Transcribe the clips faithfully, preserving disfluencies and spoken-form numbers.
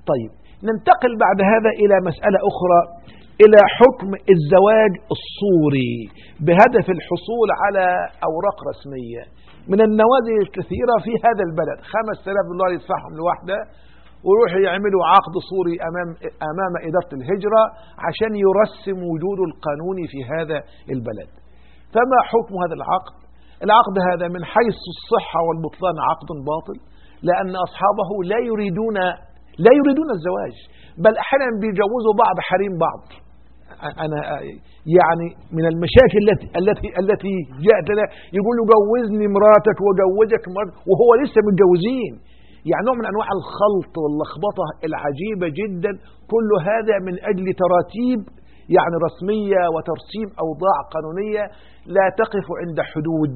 طيب ننتقل بعد هذا إلى مسألة أخرى، إلى حكم الزواج الصوري بهدف الحصول على أوراق رسمية. من النوادي الكثيرة في هذا البلد خمسة آلاف دولار يدفعهم لوحده ويروحوا يعملوا عقد صوري أمام أمام إدارة الهجرة عشان يرسم وجوده القانوني في هذا البلد. فما حكم هذا العقد؟ العقد هذا من حيث الصحة والبطلان عقد باطل، لأن أصحابه لا يريدون لا يريدون الزواج، بل أحيانا بيجوزوا بعض حريم بعض. أنا يعني من المشاكل التي التي التي جاءت لنا يقولوا جوزني مراتك وجوزك مراتك وهو لسه متجوزين. يعني نوع من أنواع الخلط واللخبطة العجيبة جدا. كل هذا من أجل تراتيب يعني رسمية وترسيم أوضاع قانونية لا تقف عند حدود،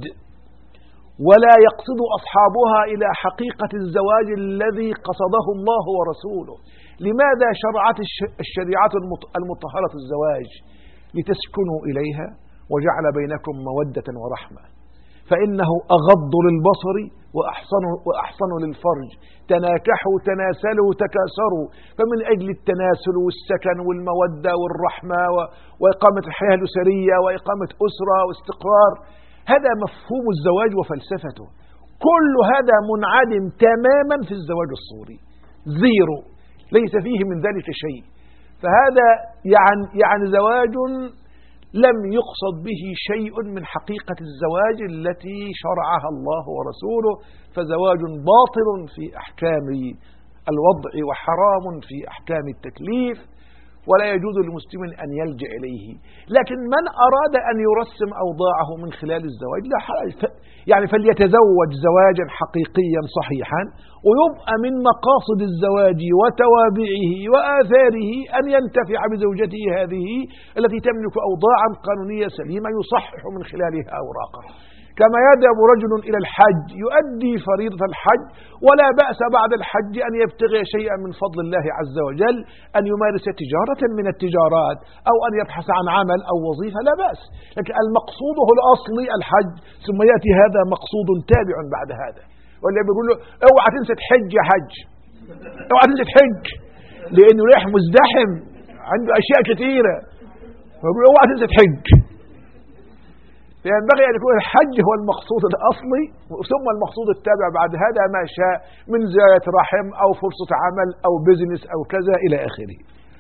ولا يقصد أصحابها إلى حقيقة الزواج الذي قصده الله ورسوله. لماذا شرعت الشريعة المطهرة الزواج؟ لتسكنوا إليها وجعل بينكم مودة ورحمة، فإنه أغض للبصر وأحصن, وأحصن للفرج. تناكحوا تناسلوا تكاثروا. فمن أجل التناسل والسكن والمودة والرحمة وإقامة الحياة الأسرية وإقامة أسرة واستقرار، هذا مفهوم الزواج وفلسفته. كل هذا منعدم تماما في الزواج الصوري، زيرو، ليس فيه من ذلك شيء. فهذا يعني, يعني زواج لم يقصد به شيء من حقيقة الزواج التي شرعها الله ورسوله، فزواج باطل في أحكام الوضع وحرام في أحكام التكليف، ولا يجوز للمسلم أن يلجأ إليه. لكن من أراد أن يرسم أوضاعه من خلال الزواج لا حرج، يعني فليتزوج زواجا حقيقيا صحيحا، ويبقى من مقاصد الزواج وتوابعه وآثاره أن ينتفع بزوجته هذه التي تملك أوضاعا قانونية سليمة يصحح من خلالها أوراقه. كما يذهب رجل إلى الحج يؤدي فريضة الحج ولا بأس بعد الحج أن يبتغي شيئا من فضل الله عز وجل، أن يمارس تجارة من التجارات أو أن يبحث عن عمل أو وظيفة، لا بأس. لكن المقصود هو الأصلي الحج، ثم يأتي هذا مقصود تابع بعد هذا. ولا بيقول له اوعى تنسى تحج يا حج، اوعى تنسى تحج، لأنه ريح مزدحم عنده أشياء كثيرة، فيقول اوعى تنسى تحج. فينبغي أن يكون الحج هو المقصود الأصلي، ثم المقصود التابع بعد هذا ما شاء من زيارة رحم أو فرصة عمل أو بزنس أو كذا إلى آخره.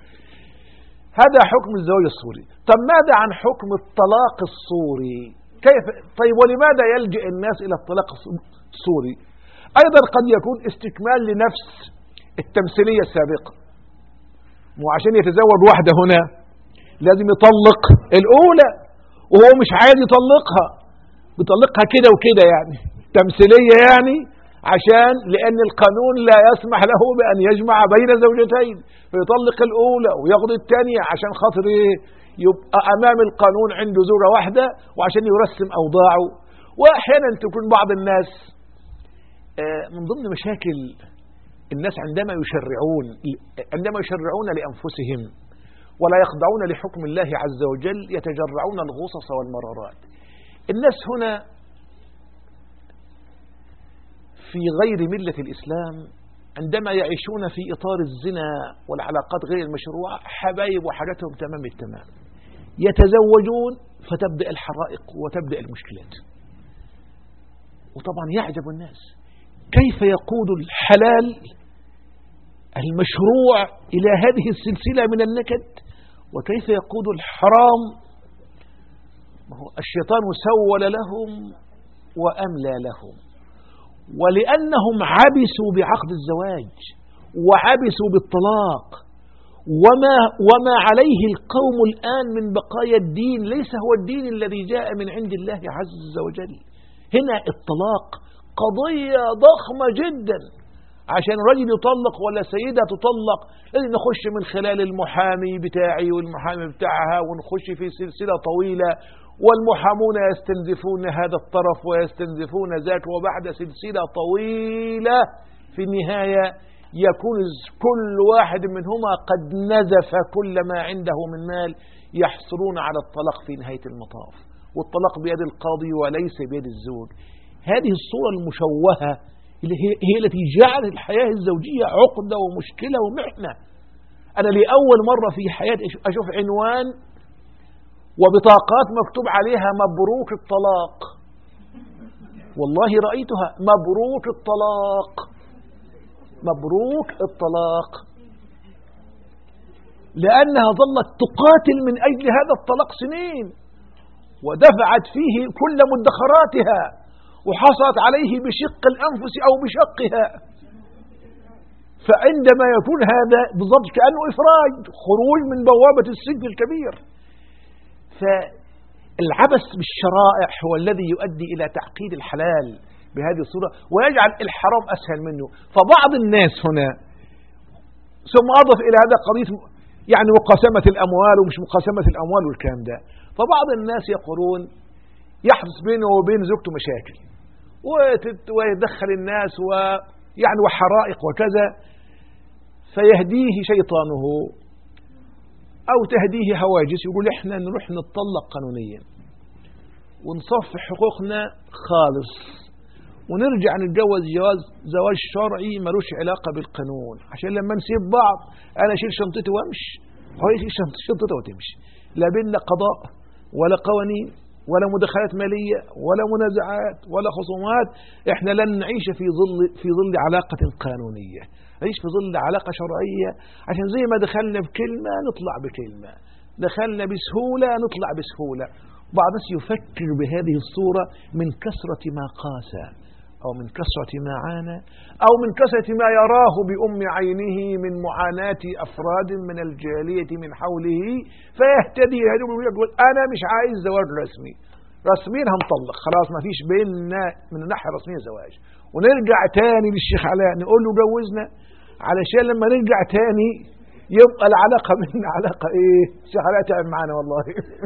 هذا حكم الزواج الصوري. طب ماذا عن حكم الطلاق الصوري؟ كيف؟ طيب ولماذا يلجأ الناس إلى الطلاق الصوري؟ أيضا قد يكون استكمال لنفس التمثيلية السابقة. مو عشان يتزوج واحدة هنا لازم يطلق الأولى، وهو مش عايز يطلقها، بيطلقها كده وكده، يعني تمثيلية، يعني عشان لأن القانون لا يسمح له بأن يجمع بين زوجتين، فيطلق الأولى وياخد الثانية عشان خاطر يبقى أمام القانون عنده زوجة واحدة وعشان يرسم أوضاعه. وأحيانا تكون بعض الناس من ضمن مشاكل الناس عندما يشرعون عندما يشرعون لأنفسهم ولا يخضعون لحكم الله عز وجل يتجرعون الغصص والمرارات. الناس هنا في غير ملة الإسلام عندما يعيشون في إطار الزنا والعلاقات غير المشروعة حبايب وحاجتهم تمام التمام، يتزوجون فتبدأ الحرائق وتبدأ المشكلات. وطبعا يعجب الناس كيف يقود الحلال المشروع إلى هذه السلسلة من النكد، وكيف يقود الحرام. ما هو الشيطان سول لهم وأملى لهم، ولأنهم عبسوا بعقد الزواج وعبسوا بالطلاق، وما, وما عليه القوم الآن من بقايا الدين ليس هو الدين الذي جاء من عند الله عز وجل. هنا الطلاق قضية ضخمة جدا. عشان رجل يطلق ولا سيدة تطلق لازم نخش من خلال المحامي بتاعي والمحامي بتاعها، ونخش في سلسلة طويلة، والمحامون يستنزفون هذا الطرف ويستنزفون ذاك، وبعد سلسلة طويلة في النهاية يكون كل واحد منهما قد نزف كل ما عنده من مال، يحصلون على الطلاق في نهاية المطاف، والطلاق بيد القاضي وليس بيد الزوج. هذه الصورة المشوهة هي التي جعلت الحياة الزوجية عقدة ومشكلة ومحنة. أنا لأول مرة في حياتي أشوف عنوان وبطاقات مكتوب عليها مبروك الطلاق. والله رأيتها، مبروك الطلاق، مبروك الطلاق، لأنها ظلت تقاتل من أجل هذا الطلاق سنين، ودفعت فيه كل مدخراتها، وحصلت عليه بشق الأنفس أو بشقها. فعندما يكون هذا بالضبط كأنه إفراج، خروج من بوابة السجن الكبير. فالعبث بالشرائع هو الذي يؤدي إلى تعقيد الحلال بهذه الصورة ويجعل الحرام أسهل منه. فبعض الناس هنا، ثم أضف إلى هذا قضية يعني مقاسمة الأموال ومش مقاسمة الأموال والكلام ده. فبعض الناس يقولون يحدث بينه وبين زوجته مشاكل ويدخل الناس ويعني وحرائق وكذا، فيهديه شيطانه أو تهديه هواجس، يقول إحنا نروح نتطلق قانونيا ونصفي حقوقنا خالص ونرجع نتجوز جواز زواج شرعي ملوش علاقة بالقانون، عشان لما نسيب بعض أنا أشيل شنطتي وأمشي، هو يشيل شنطته وتمشي، لا بيننا قضاء ولا قوانين ولا مداخلات مالية ولا منازعات ولا خصومات. إحنا لن نعيش في ظل في ظل علاقة قانونية، نعيش في ظل علاقة شرعية، عشان زي ما دخلنا بكلمة نطلع بكلمة، دخلنا بسهولة نطلع بسهولة. بعض الناس يفكر بهذه الصورة من كثرة ما قاس أو من كثرة ما عانى أو من كثرة ما يراه بأم عينه من معاناة أفراد من الجالية من حوله، فيهتدي يقول أنا مش عايز زواج رسمي، رسميا هنطلق خلاص، ما فيش بيننا من الناحية الرسمية زواج، ونرجع تاني للشيخ علاء نقول له جوزنا، علشان لما نرجع تاني يبقى العلاقة بيننا علاقة إيه؟ الشيخ علاء تعب معنا والله.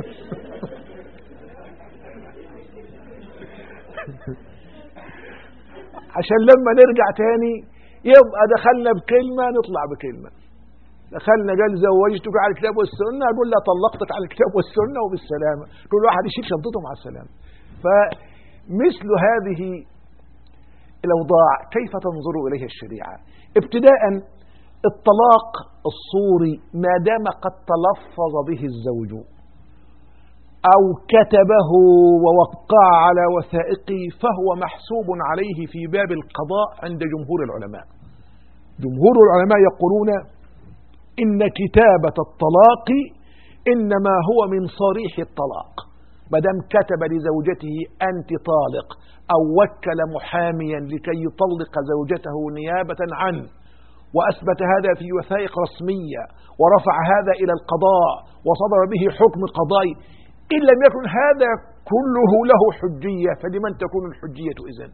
عشان لما نرجع تاني يبقى دخلنا بكلمة نطلع بكلمة، دخلنا قال زوجتك على الكتاب والسنة، أقول لا طلقتك على الكتاب والسنة وبالسلامة، كل واحد يشيل شنطته مع السلامة. فمثل هذه الأوضاع كيف تنظر إليها الشريعة؟ ابتداء الطلاق الصوري ما دام قد تلفظ به الزوج أو كتبه ووقع على وثائقه فهو محسوب عليه في باب القضاء عند جمهور العلماء. جمهور العلماء يقولون إن كتابة الطلاق إنما هو من صريح الطلاق، ما دام كتب لزوجته أنت طالق أو وكل محاميا لكي يطلق زوجته نيابة عنه وأثبت هذا في وثائق رسمية ورفع هذا إلى القضاء وصدر به حكم قضائي، إن لم يكن هذا كله له حجية فلمن تكون الحجية إذن؟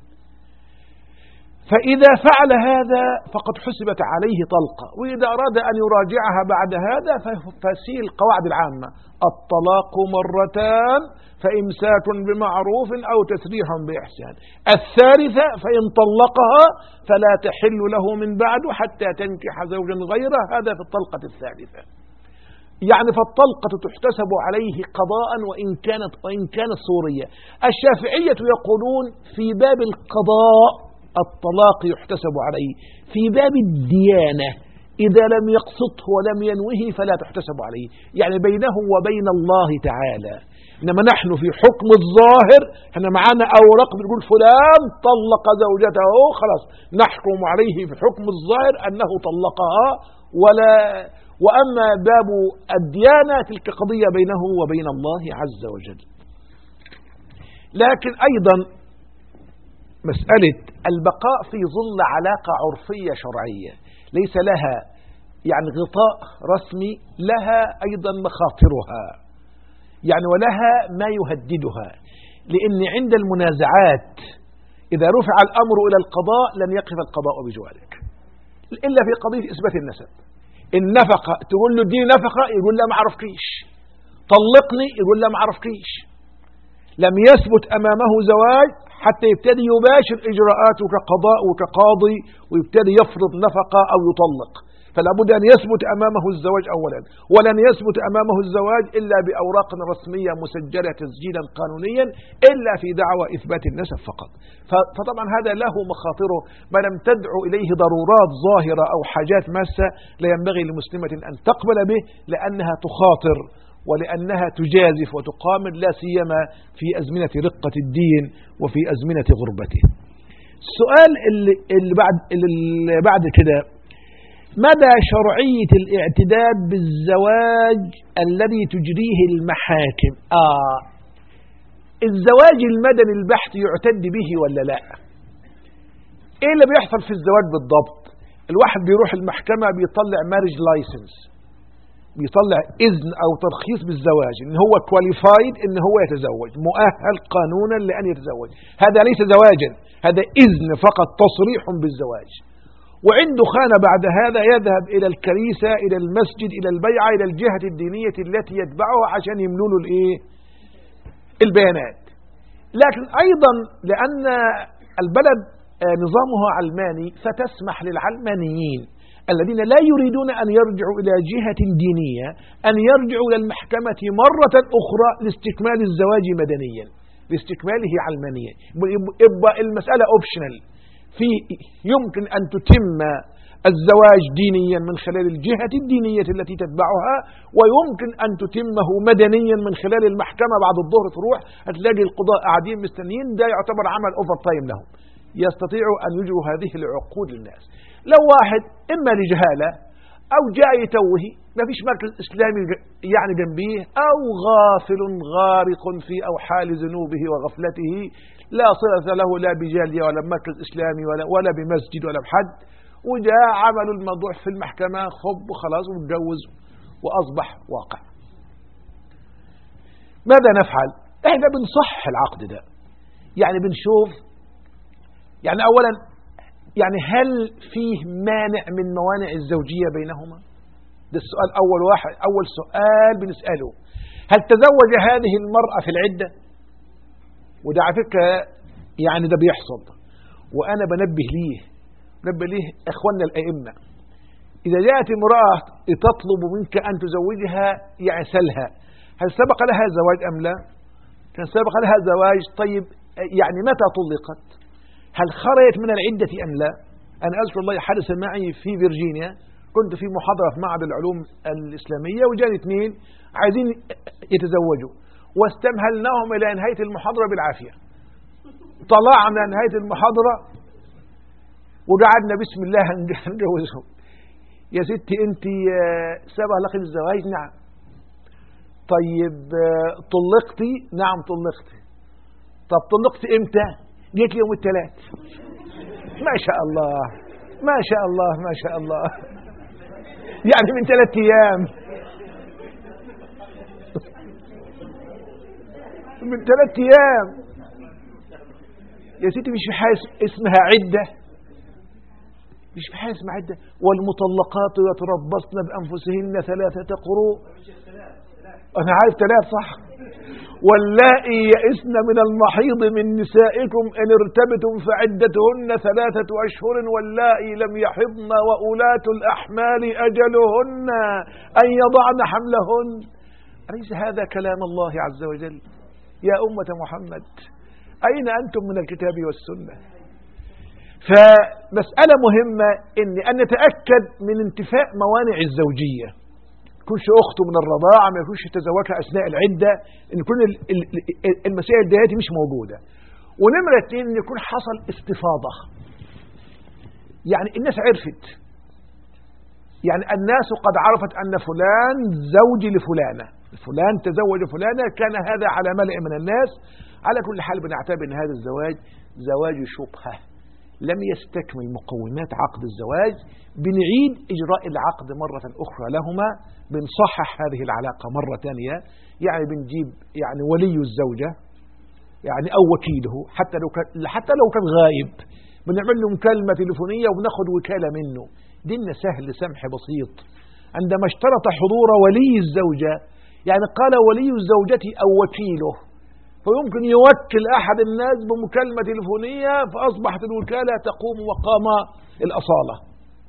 فإذا فعل هذا فقد حسبت عليه طلقة، وإذا أراد أن يراجعها بعد هذا فسيل القواعد العامة: الطلاق مرتان فإمساك بمعروف أو تسريح بإحسان، الثالثة فإن طلقها فلا تحل له من بعد حتى تنكح زوجا غيره، هذا في الطلقة الثالثة. يعني فالطلقة تحتسب عليه قضاء وإن كانت وإن كانت صورية. الشافعية يقولون في باب القضاء الطلاق يحتسب عليه، في باب الديانة إذا لم يقصده ولم ينوه فلا تحتسب عليه، يعني بينه وبين الله تعالى. إنما نحن في حكم الظاهر احنا معنا أوراق بتقول فلان طلق زوجته، خلاص نحكم عليه في حكم الظاهر أنه طلقها. ولا وأما باب الديانة تلك قضية بينه وبين الله عز وجل. لكن أيضا مسألة البقاء في ظل علاقة عرفية شرعية ليس لها يعني غطاء رسمي، لها أيضا مخاطرها يعني ولها ما يهددها، لأن عند المنازعات إذا رفع الأمر إلى القضاء لن يقف القضاء بجوارك إلا في قضية إثبات النسب. النفقة تقول له دي نفقة يقول لا ما عرفكيش، طلقني يقول لا ما عرفكيش، لم يثبت أمامه زواج حتى يبتدي يباشر إجراءاته كقضاء وكقاضي ويبتدي يفرض نفقة أو يطلق. فلا بد أن يثبت أمامه الزواج أولا، ولن يثبت أمامه الزواج إلا بأوراق رسمية مسجلة تسجيلا قانونيا إلا في دعوى إثبات النسب فقط. فطبعا هذا له مخاطره ما لم تدعو إليه ضرورات ظاهرة أو حاجات ماسة لا ينبغي لمسلمة أن تقبل به، لأنها تخاطر ولأنها تجازف وتقامر، لا سيما في أزمنة رقة الدين وفي أزمنة غربته. السؤال اللي, اللي بعد اللي بعد كده: مدى شرعية الاعتداد بالزواج الذي تجريه المحاكم؟ آه الزواج المدني البحت يعتد به ولا لا؟ ايه اللي بيحصل في الزواج بالضبط؟ الواحد بيروح المحكمة بيطلع مارج لايسنس، بيطلع إذن أو ترخيص بالزواج، إن هو كواليفايد إن هو يتزوج، مؤهل قانونا لأن يتزوج. هذا ليس زواجا، هذا إذن فقط، تصريح بالزواج. وعنده خانة بعد هذا يذهب إلى الكنيسة، إلى المسجد، إلى البيعة، إلى الجهة الدينية التي يتبعها عشان يملوا له الإيه؟ البيانات. لكن أيضا لأن البلد نظامها علماني فتسمح للعلمانيين الذين لا يريدون أن يرجعوا إلى جهة دينية أن يرجعوا إلى المحكمة مرة أخرى لاستكمال الزواج مدنيا، لاستكماله علمانيا. يبقى المسألة اوبشنال، في يمكن أن تتم الزواج دينيا من خلال الجهة الدينية التي تتبعها، ويمكن أن تتمه مدنيا من خلال المحكمة. بعد الظهر تروح هتلاقي القضاء قاعدين مستنيين، ده يعتبر عمل اوفر تايم لهم، يستطيعوا أن يجروا هذه العقود للناس. لو واحد إما لجهالة أو جاء يتوه، ما فيش مركز إسلامي يعني جنبيه، أو غافل غارق في أوحال ذنوبه وغفلته، لا صلة له لا بجالية ولا بمركز إسلامي ولا, ولا بمسجد ولا بحد، وجاء عملوا الموضوع في المحكمة خب وخلاص واتجوز وأصبح واقع. ماذا نفعل؟ إحنا بنصح العقد ده، يعني بنشوف، يعني أولا يعني هل فيه مانع من موانع الزوجية بينهما؟ ده السؤال أول واحد، أول سؤال بنسأله. هل تزوج هذه المرأة في العدة؟ وده على فكرة يعني ده بيحصل، وأنا بنبه ليه بنبه ليه إخواننا الأئمة. إذا جاءت امرأة تطلب منك أن تزوجها يعني سلها، هل سبق لها زواج أم لا؟ كان سبق لها زواج، طيب يعني متى طلقت؟ هل خرجت من العدة أم لا؟ أنا أذكر الله حدث معي في فيرجينيا، كنت في محاضرة في معهد العلوم الإسلامية، وجاني اثنين عايزين يتزوجوا، واستمهلناهم إلى نهاية المحاضرة بالعافية. طلعنا نهاية المحاضرة وقعدنا بسم الله نجوزهم. يا ستي أنت سبق لك الزواج؟ نعم. طيب طلقتي؟ نعم طلقتي. طب طلقتي إمتى؟ جيت يوم الثلاث. ما شاء الله ما شاء الله ما شاء الله، يعني من ثلاث أيام من ثلاث أيام يا ستي. مش في حاجة اسمها عدة، مش في حاجة اسمها عدة. والمطلقات يتربصن بأنفسهن ثلاثة قروء. أنا عارف ثلاث صح. واللائي يئسن من المحيض من نسائكم إن ارتبتم فعدتهن ثلاثة أشهر واللائي لم يحضن وأولاة الأحمال أجلهن أن يضعن حملهن. أليس هذا كلام الله عز وجل؟ يا أمة محمد أين أنتم من الكتاب والسنة؟ فمسألة مهمة إن أن نتأكد من انتفاء موانع الزوجية، يكونش أخته من الرضاعة، ما يكونش تزوجها أثناء العدة، إن يكون المسائل دياتي مش موجودة. ونمرة اتنين إن يكون حصل استفاضة، يعني الناس عرفت، يعني الناس قد عرفت أن فلان زوج لفلانة، فلان تزوج فلانة، كان هذا على ملأ من الناس. على كل حال بنعتبر أن هذا الزواج زواج شبهة لم يستكمل مقومات عقد الزواج، بنعيد إجراء العقد مرة أخرى لهما، بنصحح هذه العلاقة مرة ثانية، يعني بنجيب يعني ولي الزوجة يعني أو وكيله، حتى لو كان حتى لو كان غايب، بنعمل له مكالمة تليفونية وبناخد وكالة منه. ديننا سهل سمح بسيط. عندما اشترط حضور ولي الزوجة، يعني قال ولي الزوجة أو وكيله، فيمكن يوكل أحد الناس بمكالمة تليفونية، فأصبحت الوكالة تقوم مقام الأصالة.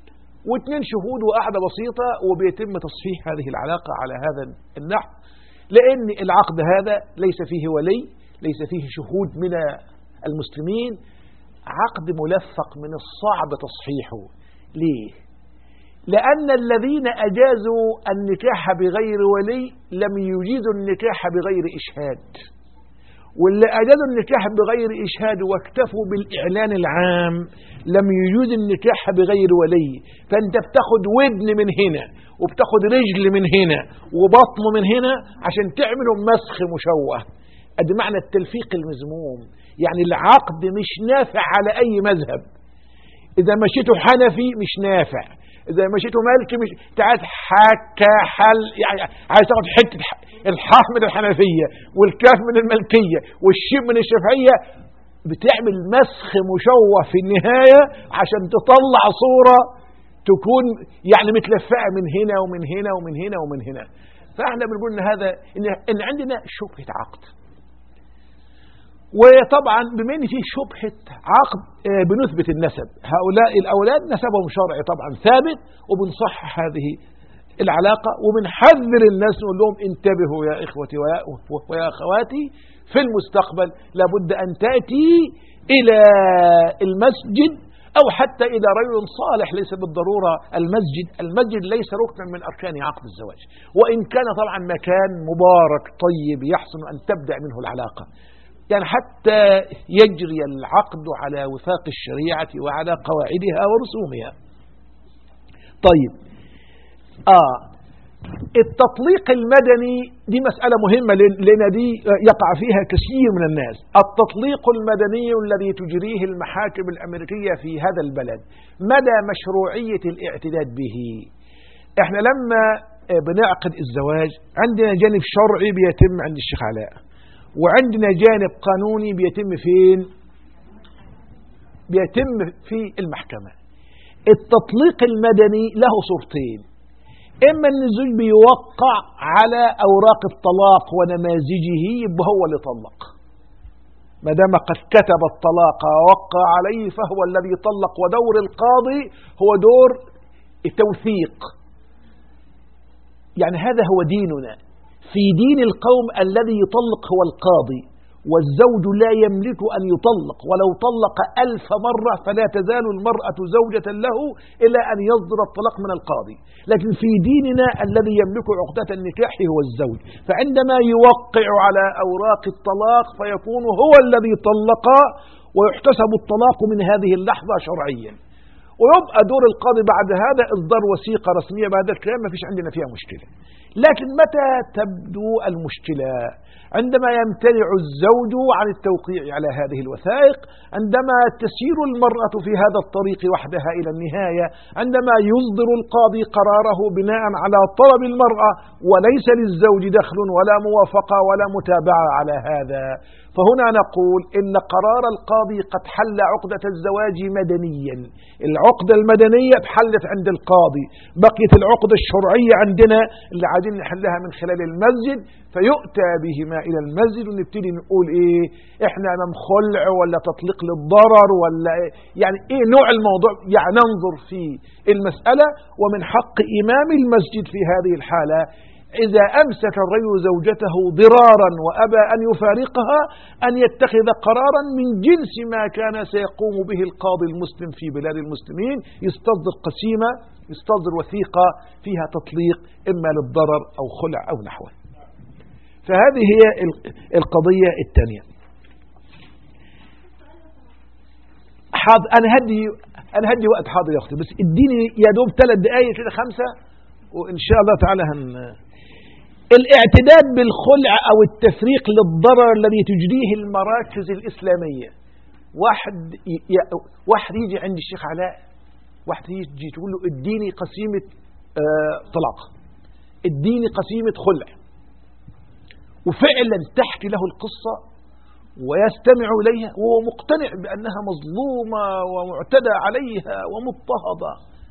واثنين شهود وقعدة بسيطة وبيتم تصحيح هذه العلاقة على هذا النحو، لأن العقد هذا ليس فيه ولي، ليس فيه شهود من المسلمين، عقد ملفق من الصعب تصحيحه. ليه؟ لأن الذين أجازوا النكاح بغير ولي لم يجيزوا النكاح بغير إشهاد، واللي أجازوا النكاح بغير إشهاد واكتفوا بالإعلان العام لم يجوز النكاح بغير ولي. فأنت بتاخد ودن من هنا وبتاخد رجل من هنا وبطن من هنا عشان تعملوا مسخ مشوه. أدي معنى التلفيق المذموم، يعني العقد مش نافع على أي مذهب. إذا مشيته حنفي مش نافع، إذا مشيته مالكي مش، تعال حكى حل، يعني عايز تاخد حتة الحاء من الحنفية والكاف من المالكية والشيب من الشافعية، بتعمل مسخ مشوه في النهاية عشان تطلع صورة تكون يعني متلفقة من هنا ومن هنا ومن هنا ومن هنا. فاحنا بنقول ان هذا ان, إن عندنا شبهة عقد، وطبعا بما ان في شبهة عقد بنثبت النسب، هؤلاء الاولاد نسبهم شرعي طبعا ثابت، وبنصحح هذه العلاقة وبنحذر الناس نقول لهم انتبهوا يا إخوتي ويا, ويا أخواتي، في المستقبل لابد أن تأتي إلى المسجد، أو حتى إلى رجل صالح، ليس بالضرورة المسجد، المسجد ليس ركنا من أركان عقد الزواج، وإن كان طبعا مكان مبارك طيب يحسن أن تبدأ منه العلاقة، يعني حتى يجري العقد على وفاق الشريعة وعلى قواعدها ورسومها. طيب آه التطليق المدني دي مسألة مهمة، لأن دي يقع فيها كثير من الناس. التطليق المدني الذي تجريه المحاكم الأمريكية في هذا البلد، مدى مشروعية الاعتداد به؟ احنا لما بنعقد الزواج عندنا جانب شرعي بيتم عند الشيخ علاء، وعندنا جانب قانوني بيتم فين؟ بيتم في المحكمة. التطليق المدني له صورتين، إما أن الزوج بيوقع على أوراق الطلاق ونماذجه يبقى هو اللي طلق، ما دام قد كتب الطلاق ووقع عليه فهو الذي يطلق، ودور القاضي هو دور التوثيق. يعني هذا هو ديننا، في دين القوم الذي يطلق هو القاضي، والزوج لا يملك أن يطلق، ولو طلق ألف مرة فلا تزال المرأة زوجة له إلا أن يصدر الطلاق من القاضي. لكن في ديننا الذي يملك عقدة النكاح هو الزوج، فعندما يوقع على أوراق الطلاق فيكون هو الذي طلق، ويحتسب الطلاق من هذه اللحظة شرعيا، ويبقى دور القاضي بعد هذا إصدار وثيقة رسمية. بعد الكلام ما فيش عندنا فيها مشكلة. لكن متى تبدو المشكلة؟ عندما يمتنع الزوج عن التوقيع على هذه الوثائق، عندما تسير المرأة في هذا الطريق وحدها إلى النهاية، عندما يصدر القاضي قراره بناء على طلب المرأة وليس للزوج دخل ولا موافقة ولا متابعة على هذا. فهنا نقول إن قرار القاضي قد حل عقدة الزواج مدنيا، العقدة المدنية اتحلت عند القاضي، بقيت العقدة الشرعية عندنا اللي عايزين نحلها من خلال المسجد، فيؤتى بهما إلى المسجد ونبتدي نقول إيه، إحنا أمام خلع ولا تطليق للضرر ولا إيه، يعني إيه نوع الموضوع، يعني ننظر في المسألة. ومن حق إمام المسجد في هذه الحالة إذا أمسك الرجل زوجته ضرارا وأبى أن يفارقها أن يتخذ قرارا من جنس ما كان سيقوم به القاضي المسلم في بلاد المسلمين، يستصدر قسيمة، يستصدر وثيقة فيها تطليق إما للضرر أو خلع أو نحوه. فهذه هي القضية الثانية. أنا هدي أنا هدي وقت حاضر يا أختي، بس اديني يا دوب ثلاث دقائق كده خمسة وإن شاء الله تعالى هن. الاعتداد بالخلع أو التفريق للضرر الذي تجريه المراكز الإسلامية، واحد ي... واحد يجي عند الشيخ علاء، واحد يجي تقول له اديني قسيمة آه طلاق، اديني قسيمة خلع، وفعلا تحكي له القصة ويستمع إليها وهو مقتنع بأنها مظلومة ومعتدى عليها ومضطهدة.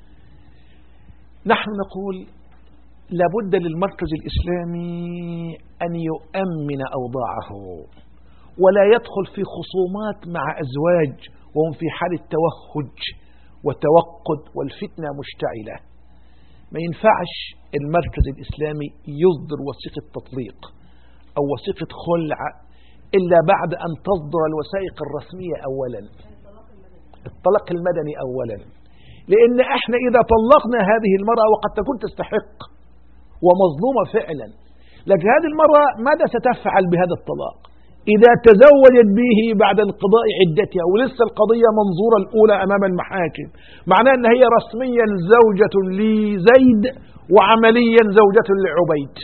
نحن نقول لابد للمركز الإسلامي أن يؤمن أوضاعه، ولا يدخل في خصومات مع أزواج وهم في حال التوهج وتوقد والفتنة مشتعلة. ما ينفعش المركز الإسلامي يصدر وثيقة تطليق أو وثيقة خلع إلا بعد أن تصدر الوثائق الرسمية أولا، الطلاق المدني أولا، لأن احنا إذا طلقنا هذه المرأة وقد تكون تستحق ومظلومة فعلا، لكن هذه المرأة ماذا ستفعل بهذا الطلاق إذا تزوجت به بعد انقضاء عدتها ولسه القضية منظورة الأولى أمام المحاكم؟ معناه أن هي رسميا زوجة لزيد وعمليا زوجة لعبيد،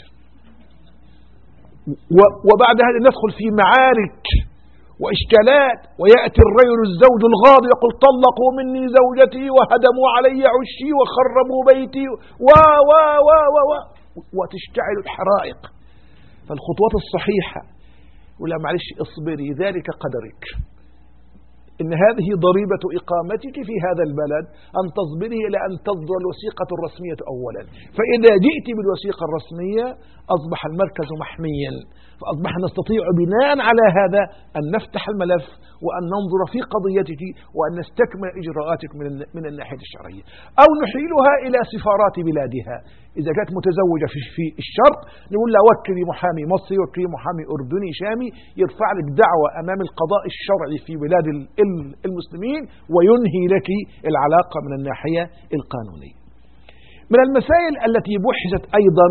وبعد هذا ندخل في معارك وإشكالات، ويأتي الرجل الزوج الغاضب يقول طلقوا مني زوجتي وهدموا علي عشي وخربوا بيتي و و و و و وتشتعل الحرائق. فالخطوات الصحيحة ولا معلش اصبري ذلك قدرك، إن هذه ضريبة إقامتك في هذا البلد أن تصبري إلى أن تصدر الوثيقة الرسمية أولا، فإذا جئت بالوثيقة الرسمية أصبح المركز محميا، فأصبح نستطيع بناء على هذا أن نفتح الملف وأن ننظر في قضيتك وأن نستكمل إجراءاتك من من الناحية الشرعية، أو نحيلها إلى سفارات بلادها. إذا كانت متزوجة في في الشرق نقول لها وكلي محامي مصري، وكلي محامي أردني شامي يرفع لك دعوة أمام القضاء الشرعي في بلاد المسلمين وينهي لك العلاقة من الناحية القانونية. من المسائل التي بحثت أيضا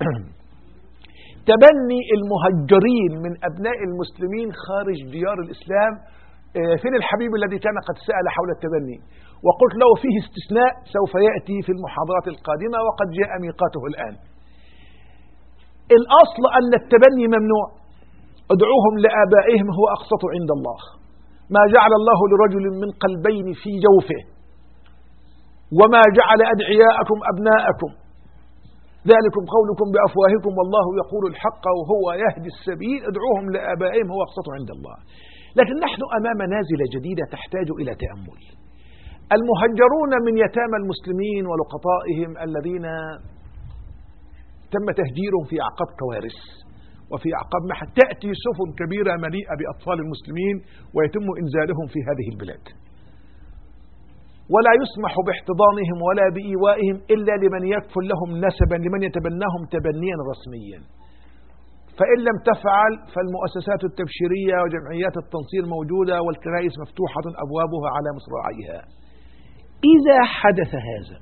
تبني المهجرين من أبناء المسلمين خارج ديار الإسلام. فين الحبيب الذي كان قد سأل حول التبني؟ وقلت له فيه استثناء سوف يأتي في المحاضرات القادمة وقد جاء ميقاته الآن. الأصل أن التبني ممنوع، ادعوهم لآبائهم هو أقسط عند الله، ما جعل الله لرجل من قلبين في جوفه، وما جعل أدعياءكم أبناءكم، ذلكم قولكم بأفواهكم والله يقول الحق وهو يهدي السبيل، ادعوهم لآبائهم هو أقسط عند الله. لكن نحن أمام نازلة جديدة تحتاج إلى تأمل. المهجرون من يتامى المسلمين ولقطائهم الذين تم تهجيرهم في أعقاب كوارث وفي أعقاب محن، تأتي سفن كبيرة مليئة بأطفال المسلمين ويتم إنزالهم في هذه البلاد، ولا يسمح باحتضانهم ولا بإيوائهم إلا لمن يكفل لهم نسبا، لمن يتبناهم تبنيا رسميا. فإن لم تفعل فالمؤسسات التبشيرية وجمعيات التنصير موجودة والكنائس مفتوحة أبوابها على مصراعيها. إذا حدث هذا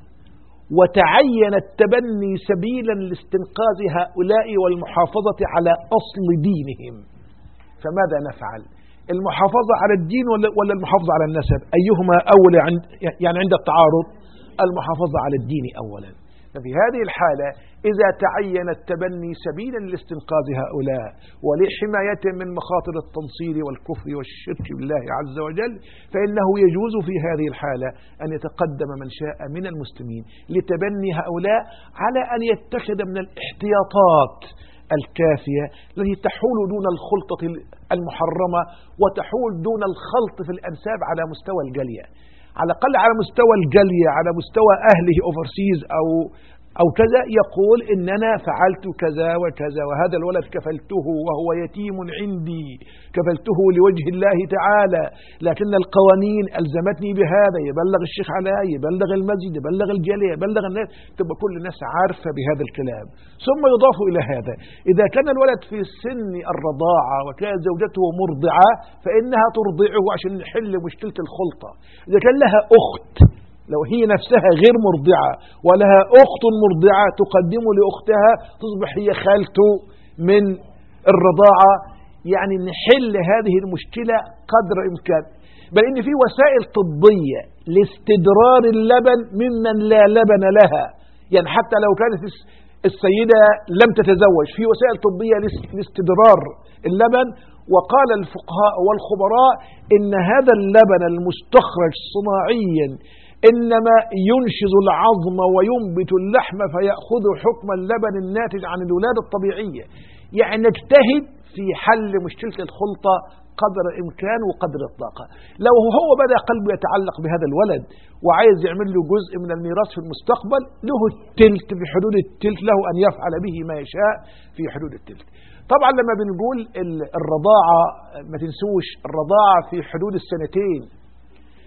وتعين التبني سبيلا لاستنقاذ هؤلاء والمحافظة على أصل دينهم فماذا نفعل؟ المحافظة على الدين ولا المحافظة على النسب؟ أيهما أولى عند يعني عند التعارض؟ المحافظة على الدين أولا. ففي هذه الحالة إذا تعين التبني سبيلا لاستنقاذ هؤلاء ولحمايتهم من مخاطر التنصير والكفر والشرك بالله عز وجل، فإنه يجوز في هذه الحالة أن يتقدم من شاء من المسلمين لتبني هؤلاء على أن يتخذ من الاحتياطات الكافية التي تحول دون الخلطة المحرمة وتحول دون الخلط في الأنساب على مستوى الجالية، على الأقل على مستوى الجالية، على مستوى أهله أوفرسيز أو أو كذا، يقول إننا فعلت كذا وكذا وهذا الولد كفلته وهو يتيم عندي، كفلته لوجه الله تعالى، لكن القوانين ألزمتني بهذا، يبلغ الشيخ علاء، يبلغ المسجد، يبلغ الجالية، يبلغ الناس، تبقى كل الناس عارفة بهذا الكلام. ثم يضاف إلى هذا إذا كان الولد في سن الرضاعة وكانت زوجته مرضعة فإنها ترضعه عشان نحل مشكلة الخلطة. إذا كان لها أخت لو هي نفسها غير مرضعة ولها أخت مرضعة تقدم لأختها تصبح هي خالته من الرضاعة، يعني نحل هذه المشكلة قدر الإمكان. بل إن في وسائل طبية لاستدرار اللبن ممن لا لبن لها، يعني حتى لو كانت السيدة لم تتزوج في وسائل طبية لاستدرار اللبن. وقال الفقهاء والخبراء إن هذا اللبن المستخرج صناعيا إنما ينشز العظم وينبت اللحم فيأخذ حكم اللبن الناتج عن الولادة الطبيعية. يعني نجتهد في حل مشكلة الخلطة قدر الإمكان وقدر الطاقة. لو هو بدأ قلبه يتعلق بهذا الولد وعايز يعمل له جزء من الميراث في المستقبل، له التلت، في حدود التلت له أن يفعل به ما يشاء في حدود التلت. طبعا لما بنقول الرضاعة ما تنسوش الرضاعة في حدود السنتين،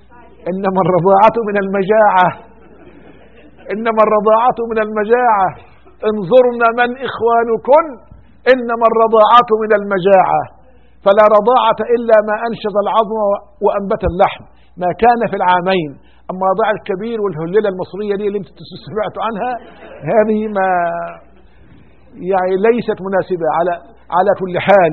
إنما الرضاعة من المجاعة، إنما الرضاعة من المجاعة، انظرن من إخوانكن، إنما الرضاعة من المجاعة، فلا رضاعة إلا ما أنشز العظم وأنبت اللحم، ما كان في العامين. أما رضاع الكبير والهللة المصرية دي اللي انت سمعتوا عنها، هذه ما يعني ليست مناسبة على على كل حال.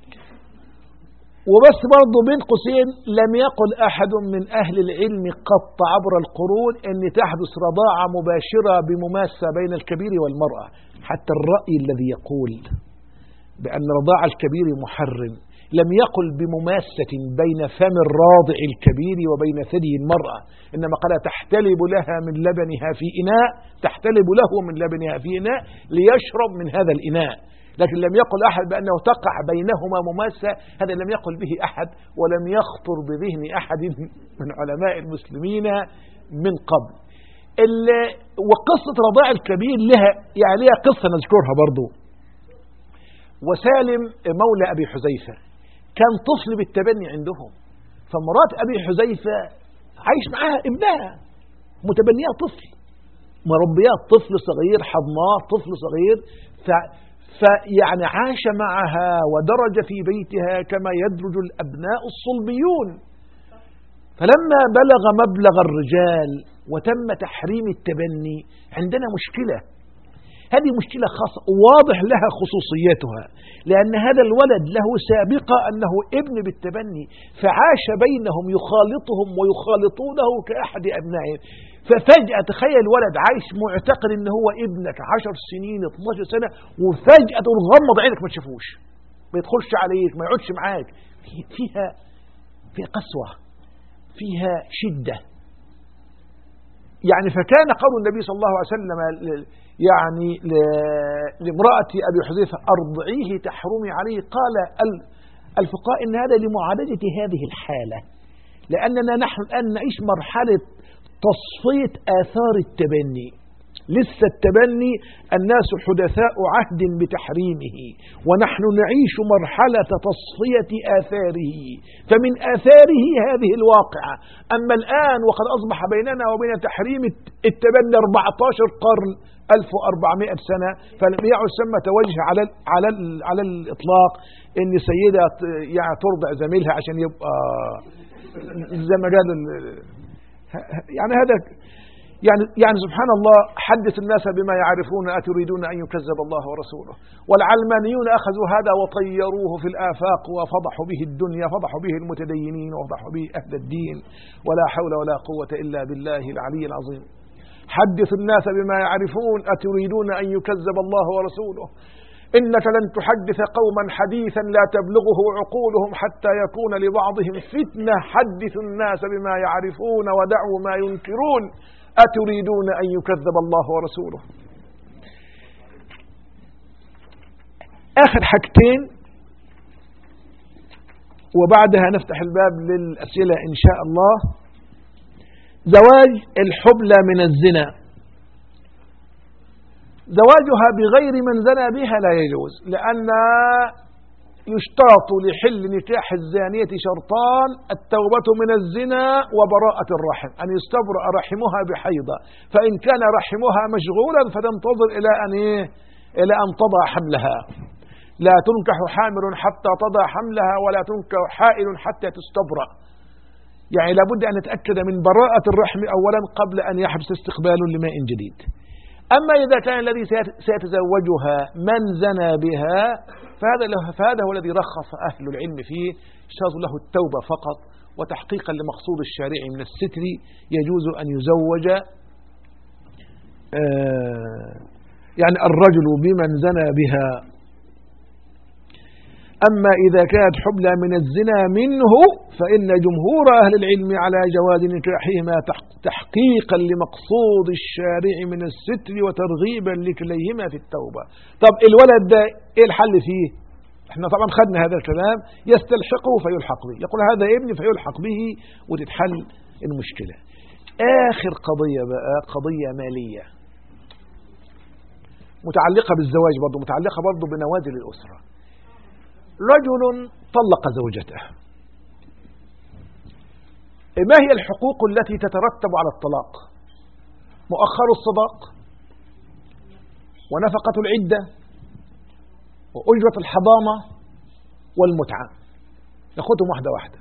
وبس برضه بين قوسين، لم يقل أحد من أهل العلم قط عبر القرون أن تحدث رضاعة مباشرة بمماسة بين الكبير والمرأة. حتى الرأي الذي يقول بأن رضاع الكبير محرم لم يقل بمماسة بين فم الراضع الكبير وبين ثدي المرأة، إنما قال تحتلب لها من لبنها في إناء، تحتلب له من لبنها في إناء ليشرب من هذا الإناء. لكن لم يقل أحد بأنه تقع بينهما مماسة، هذا لم يقل به أحد ولم يخطر بذهن أحد من علماء المسلمين من قبل. وقصة رضاع الكبير لها يعني لها قصة نذكرها برضو. وسالم مولى أبي حذيفة كان طفل بالتبني عندهم، فمرات أبي حذيفة عايش معها ابنها متبنية طفل، مربيات طفل صغير، حضناه طفل صغير، ف فيعني عاش معها ودرج في بيتها كما يدرج الأبناء الصلبيون. فلما بلغ مبلغ الرجال وتم تحريم التبني، عندنا مشكلة، هذه مشكلة خاصة واضح لها خصوصيتها، لأن هذا الولد له سابقة أنه ابن بالتبني، فعاش بينهم يخالطهم ويخالطونه كأحد أبنائهم. ففجأة تخيل ولد عايش معتقد ان هو ابنك عشر سنين اثناشر سنة، وفجأة تغمض عينك ما تشوفوش، ما يدخلش عليك، ما يقعدش معاك، فيها فيها قسوة، فيها شدة. يعني فكان قول النبي صلى الله عليه وسلم يعني لامرأة أبي حذيفة أرضعيه تحرمي عليه، قال الفقهاء إن هذا لمعالجة هذه الحالة، لأننا نحن الآن نعيش مرحلة تصفية آثار التبني. لسه التبني الناس حدثاء عهد بتحريمه، ونحن نعيش مرحلة تصفية آثاره، فمن آثاره هذه الواقعة. أما الآن وقد أصبح بيننا وبين تحريم التبني أربعة عشر قرن، ألف وأربعمائة سنة، فلم يعد ثمة توجه على على على الإطلاق إن سيدة يعني ترضع زميلها عشان يبقى زي ما قال يعني هذا يعني يعني سبحان الله. حدث الناس بما يعرفون أتريدون أن يكذب الله ورسوله. والعلمانيون أخذوا هذا وطيروه في الآفاق وفضحوا به الدنيا، فضحوا به المتدينين وفضحوا به أهل الدين، ولا حول ولا قوة إلا بالله العلي العظيم. حدث الناس بما يعرفون أتريدون أن يكذب الله ورسوله. إنك لن تحدث قوما حديثا لا تبلغه عقولهم حتى يكون لبعضهم فتنة. حدث الناس بما يعرفون ودعوا ما ينكرون. أتريدون أن يكذب الله ورسوله. آخر حاجتين وبعدها نفتح الباب للأسئلة إن شاء الله. زواج الحبلى من الزنا، زواجها بغير من زنى بها لا يجوز، لأن يشترط لحل نكاح الزانية شرطان: التوبة من الزنا وبراءة الرحم، أن يستبرأ رحمها بحيضة، فإن كان رحمها مشغولا فتنتظر إلى أن إلى أن تضع حملها. لا تنكح حامل حتى تضع حملها، ولا تنكح حائل حتى تستبرأ. يعني لابد أن نتأكد من براءة الرحم أولا قبل أن يحدث استقبال لماء جديد. أما إذا كان الذي سيتزوجها من زنى بها فهذا, فهذا هو الذي رخص أهل العلم فيه، اشترط له التوبة فقط، وتحقيقا لمقصود الشارع من الستر يجوز أن يزوج يعني الرجل بمن زنى بها. أما إذا كانت حبلى من الزنا منه فإن جمهور أهل العلم على جواز نكاحهما تحقيقا لمقصود الشارع من الستر وترغيبا لكليهما في التوبة. طب الولد ده إيه الحل فيه؟ احنا طبعا خدنا هذا الكلام، يستلحقه فيلحق به، يقول هذا ابني فيلحق به وتتحل المشكلة. آخر قضية بقى قضية مالية متعلقة بالزواج، برضو متعلقة برضو بنوادر الأسرة. رجل طلق زوجته، ما هي الحقوق التي تترتب على الطلاق؟ مؤخر الصداق، ونفقة العدة، وأجرة الحضانة، والمتعة. نأخذهم واحدة واحدة.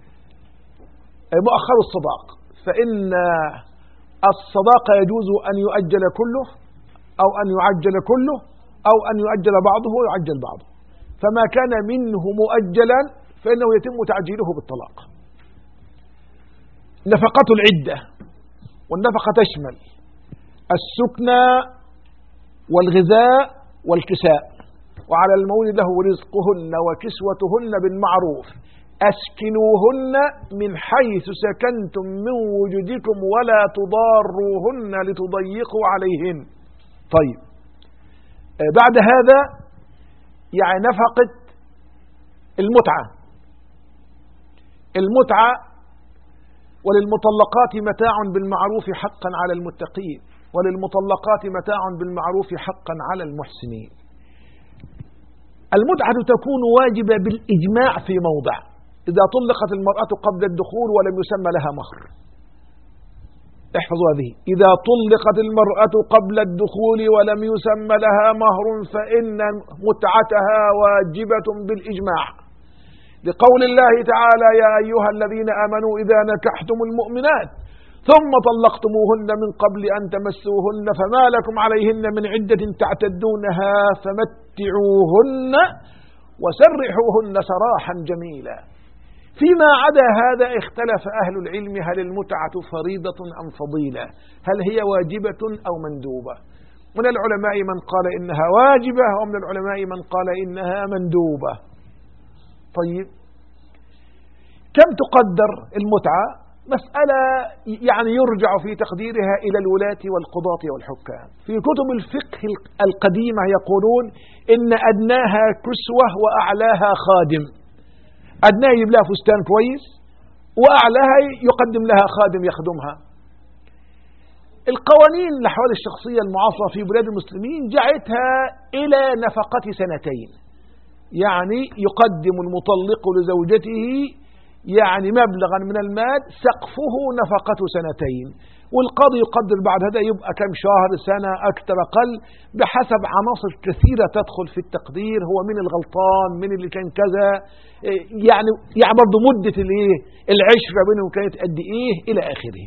مؤخر الصداق، فإن الصداق يجوز أن يؤجل كله أو أن يعجل كله أو أن يؤجل بعضه ويعجل بعضه، فما كان منه مؤجلا فإنه يتم تعجيله بالطلاق. نفقة العدة، والنفقة تشمل السكنى والغذاء والكساء، وعلى المولد له رزقهن وكسوتهن بالمعروف، أسكنوهن من حيث سكنتم من وجدكم ولا تضاروهن لتضيقوا عليهن. طيب، بعد هذا يعني نفقة المتعة. المتعة وللمطلقات متاع بالمعروف حقا على المتقين، وللمطلقات متاع بالمعروف حقا على المحسنين. المتعة تكون واجبة بالإجماع في موضع: إذا طلقت المرأة قبل الدخول ولم يسمى لها مهر. احفظوا هذه: إذا طلقت المرأة قبل الدخول ولم يسمى لها مهر فإن متعتها واجبة بالإجماع، لقول الله تعالى: يا أيها الذين آمنوا إذا نكحتم المؤمنات ثم طلقتموهن من قبل أن تمسوهن فما لكم عليهن من عدة تعتدونها فمتعوهن وسرحوهن سراحا جميلا. فيما عدا هذا اختلف أهل العلم: هل المتعة فريضة أم فضيلة؟ هل هي واجبة أو مندوبة؟ من العلماء من قال إنها واجبة، ومن العلماء من قال إنها مندوبة. طيب، كم تقدر المتعة؟ مسألة يعني يرجع في تقديرها إلى الولاة والقضاة والحكام. في كتب الفقه القديمة يقولون إن أدناها كسوة وأعلاها خادم. أدناها يجيب لها فستان كويس، وأعلاها يقدم لها خادم يخدمها. القوانين الأحوال الشخصية المعاصرة في بلاد المسلمين جعلتها إلى نفقة سنتين، يعني يقدم المطلق لزوجته يعني مبلغا من المال سقفه نفقة سنتين، والقاضي يقدر بعد هذا يبقى كم شهر، سنة، أكثر، أقل، بحسب عناصر كثيرة تدخل في التقدير. هو من الغلطان، من اللي كان كذا، يعني يعني برضه مدة الايه العشرة بينهم كانت قد ايه إلى آخره.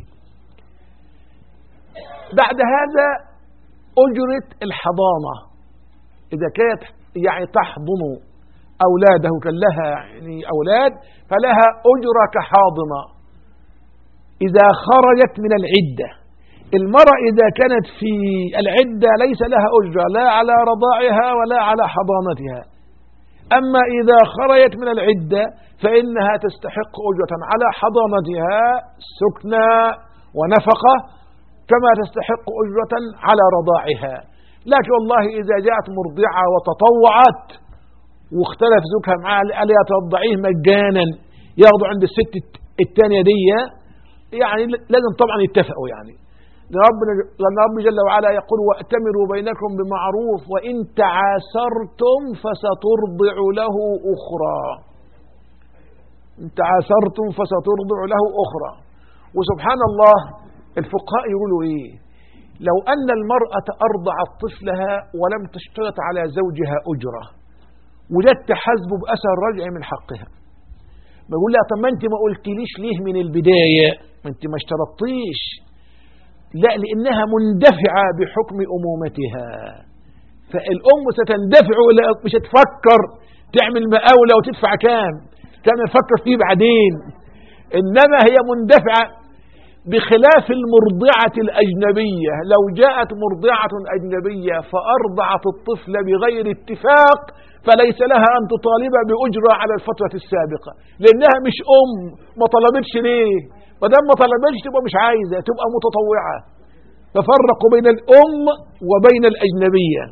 بعد هذا أجرة الحضانة، إذا كانت يعني تحضن أولاده، كان لها يعني أولاد فلها أجرة كحاضنة. إذا خرجت من العدة، المرأة إذا كانت في العدة ليس لها أجرة لا على رضاعها ولا على حضانتها، أما إذا خرجت من العدة فإنها تستحق أجرة على حضانتها، سكنى ونفقة، كما تستحق أجرة على رضاعها. لكن والله إذا جاءت مرضعة وتطوعت واختلف زوجها معها قال لها ترضعيه مجانا، ياخذوا عند الست الثانية دي، يعني لازم طبعا يتفقوا. يعني لأن رب جل وعلا يقول: وأتمروا بينكم بمعروف وإن تعاسرتم فسترضع له أخرى. إن تعاسرتم فسترضع له أخرى. وسبحان الله الفقهاء يقولوا إيه؟ لو أن المرأة أرضعت طفلها ولم تشترط على زوجها أجرة، وجدت حسبه بأثر رجع من حقها. بقول لها: طب ما أنت ما قلتليش ليه من البداية؟ ما أنت ما اشترطتيش. لا، لأنها مندفعة بحكم أمومتها، فالأم ستندفع، مش هتفكر تعمل مقاولة وتدفع كام، كان نفكر فيه بعدين. إنما هي مندفعة، بخلاف المرضعة الأجنبية. لو جاءت مرضعة أجنبية فأرضعت الطفل بغير اتفاق فليس لها أن تطالب بأجرة على الفترة السابقة، لأنها مش أم، ما طلبتش. ليه؟ ما دام ما طلبتش تبقى مش عايزة، تبقى متطوعة. ففرقوا بين الأم وبين الأجنبية.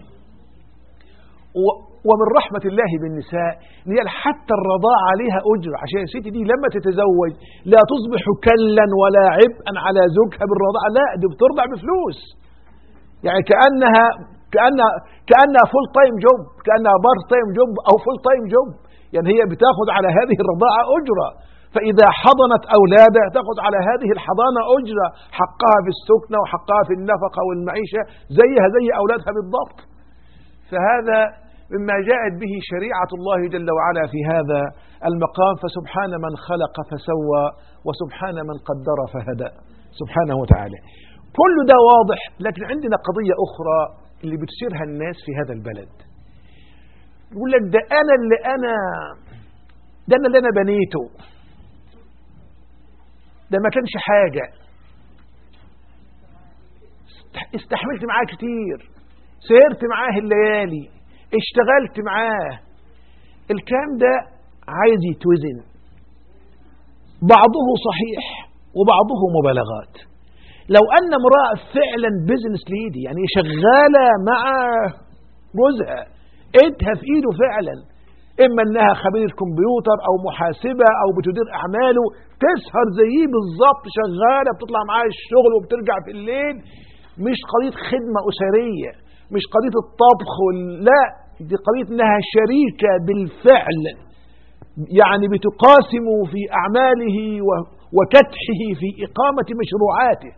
ومن رحمة الله بالنساء ان حتى الرضاعة عليها أجر، عشان الست دي لما تتزوج لا تصبح كلا ولا عبئا على زوجها بالرضاعة، لا، دي بترضع بفلوس، يعني كأنها كأنها كأنها فول تايم جوب، كأنها بارت تايم جوب أو فول تايم جوب، يعني هي بتاخذ على هذه الرضاعة أجرة. فإذا حضنت أولادها تأخذ على هذه الحضانة أجرة، حقها في السكنة وحقها في النفقة والمعيشة زيها زي أولادها بالضبط. فهذا مما جاءت به شريعة الله جل وعلا في هذا المقام. فسبحان من خلق فسوى وسبحان من قدر فهدى سبحانه وتعالى. كل ده واضح، لكن عندنا قضية أخرى اللي بتثيرها الناس في هذا البلد. يقول لك ده أنا اللي أنا ده أنا اللي أنا بنيته، ده ما كانش حاجة، استحملت معاه كتير، سهرت معاه الليالي، اشتغلت معاه. الكلام ده عايز يتوزن، بعضه صحيح وبعضه مبالغات. لو أن امرأة فعلا بزنس ليدي، يعني شغالة مع جوزها، ايدها في ايده فعلا، اما انها خبيرة كمبيوتر او محاسبة او بتدير اعماله، تسهر زيه بالظبط، شغالة بتطلع معاه الشغل وبترجع في الليل، مش قضية خدمة اسرية، مش قضية الطبخ، لا، دي قضية انها شريكة بالفعل، يعني بتقاسم في اعماله وكدحه في اقامة مشروعاته.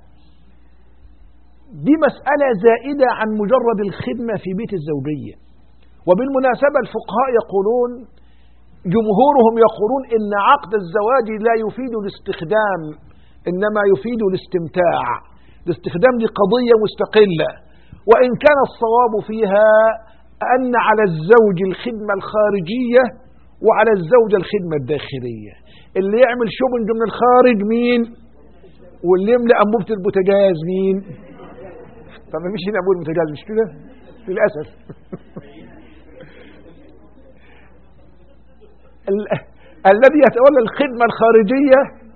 دي مسألة زائدة عن مجرد الخدمة في بيت الزوجية. وبالمناسبة الفقهاء يقولون، جمهورهم يقولون إن عقد الزواج لا يفيد الاستخدام، إنما يفيد الاستمتاع. الاستخدام دي قضية مستقلة، وإن كان الصواب فيها أن على الزوج الخدمة الخارجية وعلى الزوجة الخدمة الداخلية. اللي يعمل شوبنج من الخارج مين؟ واللي يملأ أنبوبة البوتاجاز مين؟ طبعا مش هنا أنبوبة البوتاجاز، مش كده؟ للأسف. الذي يتولى الخدمة الخارجية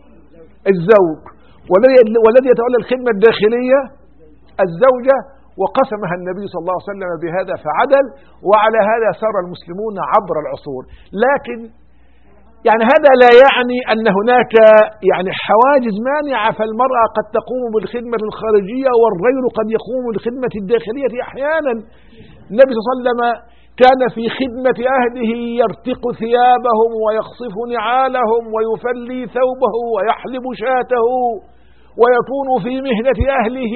الزوج، والذي يتولى الخدمة الداخلية الزوجة، وقسمها النبي صلى الله عليه وسلم بهذا فعدل، وعلى هذا سار المسلمون عبر العصور. لكن يعني هذا لا يعني أن هناك يعني حواجز مانعة، فالمرأة قد تقوم بالخدمة الخارجية والرجل قد يقوم بالخدمة الداخلية أحيانا. النبي صلى الله عليه وسلم كان في خدمة أهله يرتق ثيابهم ويخصف نعالهم ويفلي ثوبه ويحلب شاته ويكون في مهنة أهله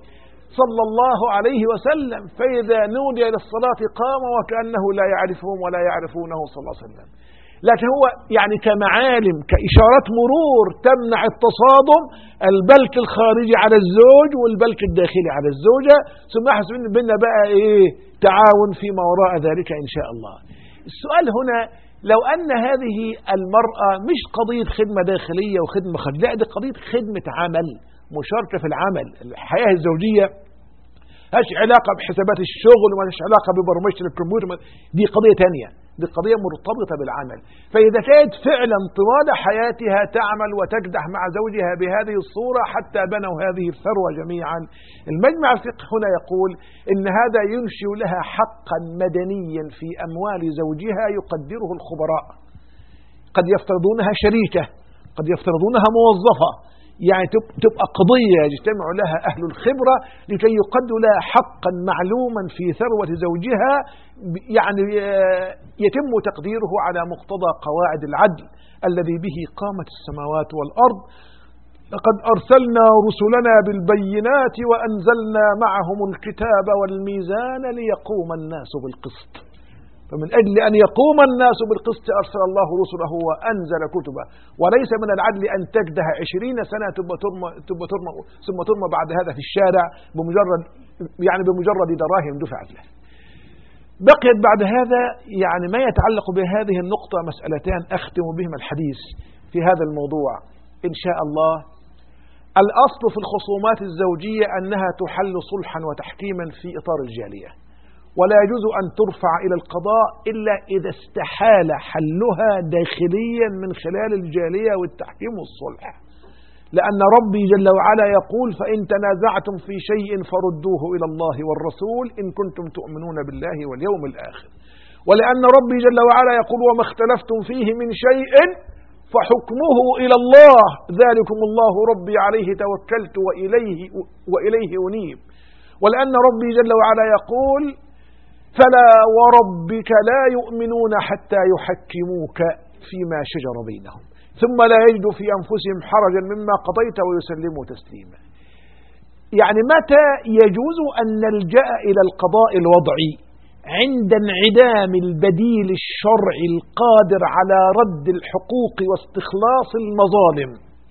صلى الله عليه وسلم، فإذا نودي للصلاة قام وكأنه لا يعرفهم ولا يعرفونه صلى الله عليه وسلم. لكن هو يعني كمعالم، كإشارات مرور تمنع التصادم، البلك الخارجي على الزوج والبلك الداخلي على الزوجة، ثم يحصل بيننا بقى إيه تعاون فيما وراء ذلك إن شاء الله. السؤال هنا، لو أن هذه المرأة مش قضية خدمة داخلية وخدمة خارجية، لا، دي قضية خدمة عمل، مشاركة في العمل. الحياة الزوجية هاش علاقة بحسابات الشغل وماش علاقة ببرمجة الكمبيوتر، دي قضية تانية، دي قضية مرتبطة بالعمل. فإذا كانت فعلا طوال حياتها تعمل وتكدح مع زوجها بهذه الصورة حتى بنوا هذه الثروة جميعا، المجمع الفقهي هنا يقول إن هذا ينشئ لها حقا مدنيا في أموال زوجها يقدره الخبراء. قد يفترضونها شريكة، قد يفترضونها موظفة، يعني تبقى قضية يجتمع لها أهل الخبرة لكي يقدوا لها حقا معلوما في ثروة زوجها، يعني يتم تقديره على مقتضى قواعد العدل الذي به قامت السماوات والأرض. لقد أرسلنا رسلنا بالبينات وأنزلنا معهم الكتاب والميزان ليقوم الناس بالقسط، فمن أجل أن يقوم الناس بالقسط أرسل الله رسله وأنزل كتبه. وليس من العدل أن تجده عشرين سنة تبقى ترمى, تبقى ترمى ثم ترمى بعد هذا في الشارع بمجرد يعني بمجرد دراهم دفعت له. بقيت بعد هذا يعني ما يتعلق بهذه النقطة مسألتان أختم بهما الحديث في هذا الموضوع إن شاء الله. الأصل في الخصومات الزوجية أنها تحل صلحا وتحكيما في إطار الجالية، ولا يجوز أن ترفع إلى القضاء إلا إذا استحال حلها داخليا من خلال الجالية والتحكيم والصلح، لأن ربي جل وعلا يقول: فإن تنازعتم في شيء فردوه إلى الله والرسول إن كنتم تؤمنون بالله واليوم الآخر. ولأن ربي جل وعلا يقول: وما اختلفتم فيه من شيء فحكمه إلى الله ذلكم الله ربي عليه توكلت وإليه, وإليه أنيب. ولأن ربي جل وعلا يقول: فلا وربك لا يؤمنون حتى يحكموك فيما شجر بينهم. ثم لا يجدوا في أنفسهم حرجا مما قضيت ويسلموا تسليما. يعني متى يجوز أن نلجأ إلى القضاء الوضعي؟ عند انعدام البديل الشرعي القادر على رد الحقوق واستخلاص المظالم،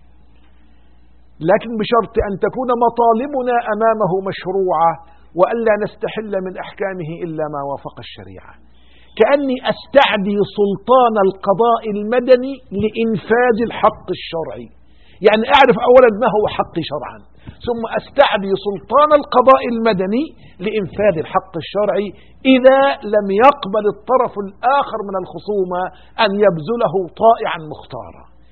لكن بشرط أن تكون مطالبنا أمامه مشروعة وألا نستحل من أحكامه إلا ما وافق الشريعة. كأني أستعدي سلطان القضاء المدني لإنفاذ الحق الشرعي، يعني أعرف أولا ما هو حقي شرعا، ثم أستعدي سلطان القضاء المدني لإنفاذ الحق الشرعي إذا لم يقبل الطرف الآخر من الخصومة أن يبذله طائعا مختارا.